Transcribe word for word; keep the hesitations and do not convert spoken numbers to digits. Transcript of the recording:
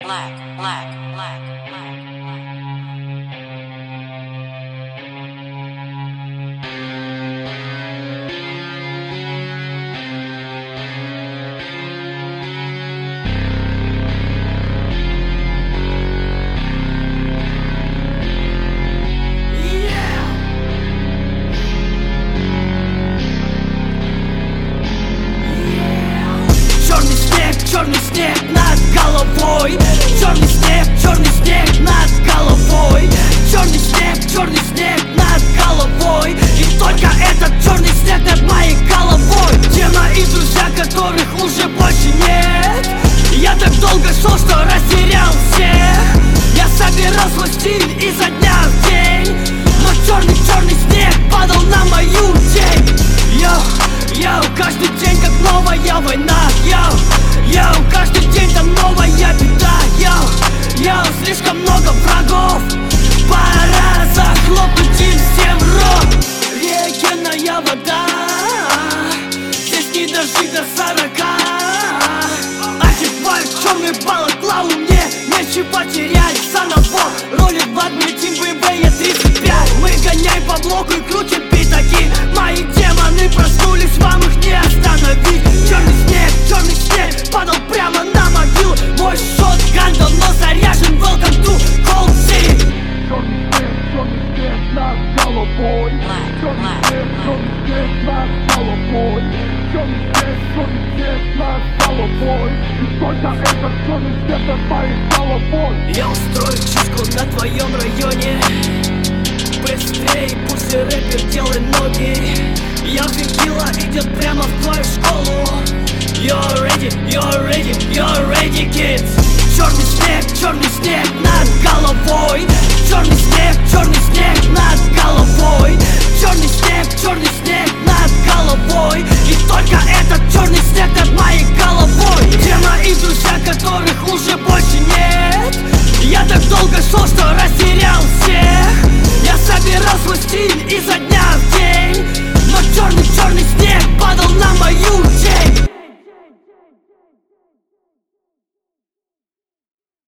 black, black, black, black. Черный снег над головой, черный снег, черный снег над головой, черный снег, черный снег над головой, и только этот черный снег над моей головой. Те мои друзья, которых уже больше нет. Я так долго шел, что растерял всех. Я собирал свой стиль изо дня в день, но черный, черный снег падал на мою тень. Йоу, йоу, каждый день как новая война. Йоу, йоу, каждый день там новая беда. Йоу, йоу, слишком много врагов. Пора захлопнуть им всем рот. Реагенная вода, здесь не дожить до сорока. Одеваю черный балаклаву, мне нечего терять. Саново ролит в одной тим бэ бэ тридцать пять. Мы гоняем по блоку и крутим пятаки. Мои демоны проснулись, вам их не остановить. Черный снег, черный снег падал прямо на могилу. Мой шотган давно заряжен, welcome to Cold City. Черный снег, черный снег над головой. Черный снег, черный снег над головой. Черный снег, черный снег над головой. И только этот черный снег над моей головой. Я устрою чистку на твоем районе. Быстрей, пусть рэпер, делай ноги. Я фигила идет прямо в твою школу. You're ready, you're ready, you're ready, kids. Черный